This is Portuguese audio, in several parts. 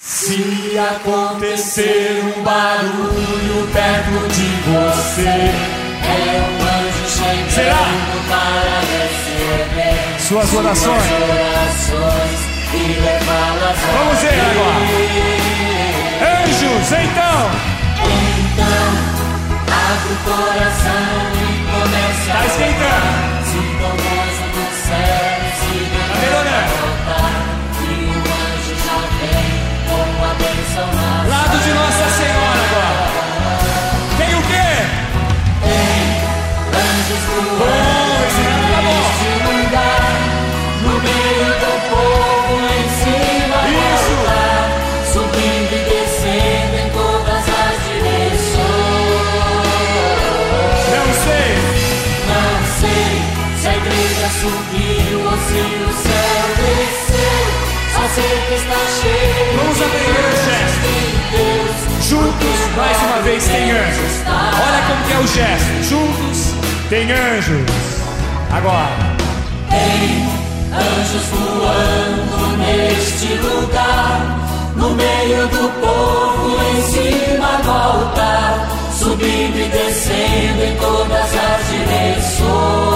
Se acontecer um barulho perto de você, é um anjo chegando para receber suas orações e levá-las a Vamos ver agora. Anjos, então abre o coração e comece tá esquentando. Sinta o gozo do céu, siga tá melhorando. E o anjo já vem com a bênção na Lado de Nossa Senhora agora. Tem o quê? Tem anjos voando neste lugar, no meio do povo, em cima do altar, subindo e descendo em todas as direções. Não sei se a igreja subiu ou se o céu desceu, só sei que está cheio. Vamos aprender o gesto. Juntos, mais uma vez, tem anjos. Olha como que é o gesto. Juntos, tem anjos. Agora. Tem anjos voando neste lugar, no meio do povo, em cima do altar, subindo e descendo em todas as direções.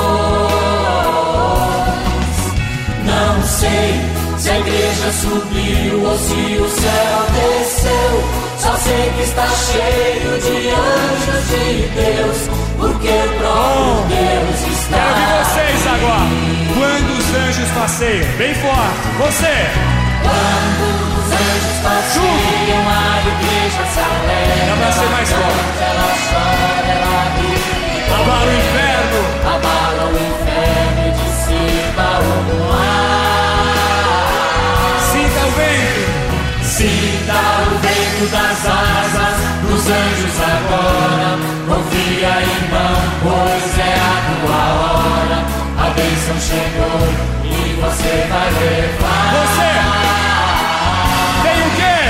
Não sei se a igreja subiu ou se o céu desceu, só sei que está cheio de anjos de Deus, porque o próprio Deus está. Quero ver vocês agora. Quando os anjos passeiam, bem forte. Você. Quando os anjos passeiam, a igreja se alegra. Dá pra ser mais forte. Ela chora, ela ri. Abala o inferno. Abala o inferno e dissipa o mar. Sinta o vento. Sinta o vento das asas dos anjos agora. Confia, irmão, pois é a tua hora. A bênção chegou e você vai levar. Você tem o quê?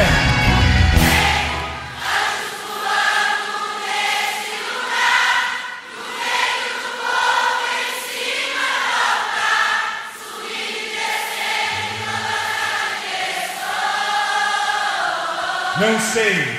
Anjos voando nesse lugar, no meio do povo, em cima do altar, subindo e descendo em todas as direções. Não sei.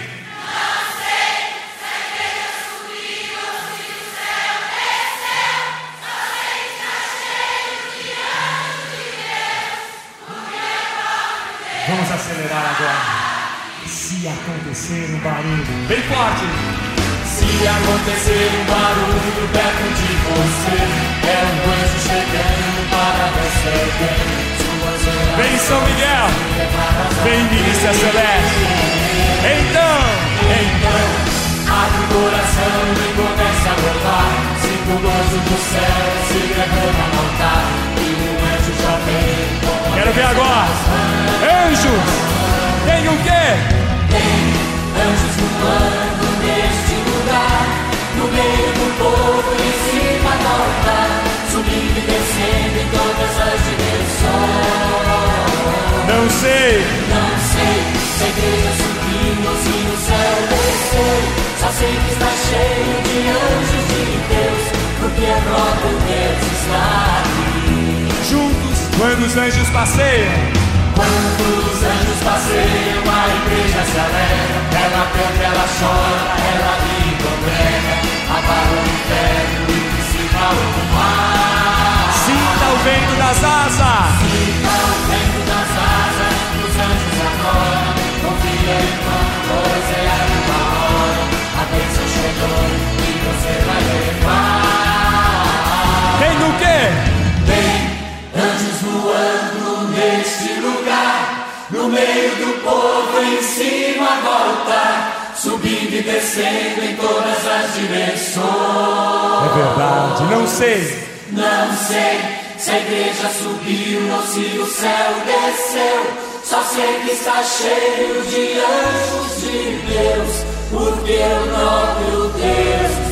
Vamos acelerar agora. Se acontecer um barulho bem forte. Se acontecer um barulho perto de você, é um anjo chegando para receber suas orações. Vem São Miguel. Vem Milícia Celeste. Então, abre o coração e comece a louvar. Sinta o gozo do céu, se derrama no altar. E o anjo já vem. Quero ver agora. Anjos, tem o quê? Tem anjos voando neste lugar, no meio do povo, em cima do altar, subindo e descendo em todas as direções. Não sei Se a igreja subiu ou se o céu desceu, só sei que está cheio de anjos de Deus, porque o próprio Deus está aqui. Juntos, quando os anjos passeiam. Quando os anjos passeiam, a igreja se alegra. Ela canta, ela chora, ela ri, congrega. Abala o inferno e dissipa o mar. Sinta o vento das asas. Sinta o vento das asas dos anjos agora. Confia, irmão, pois é a tua hora. A bênção chegou e você vai levar. Tem o quê? Tem anjos voando neste lugar, no meio do povo, em cima do altar, subindo e descendo em todas as direções. É verdade, não sei. Não sei se a igreja subiu ou se o céu desceu, só sei que está cheio de anjos de Deus, porque o próprio Deus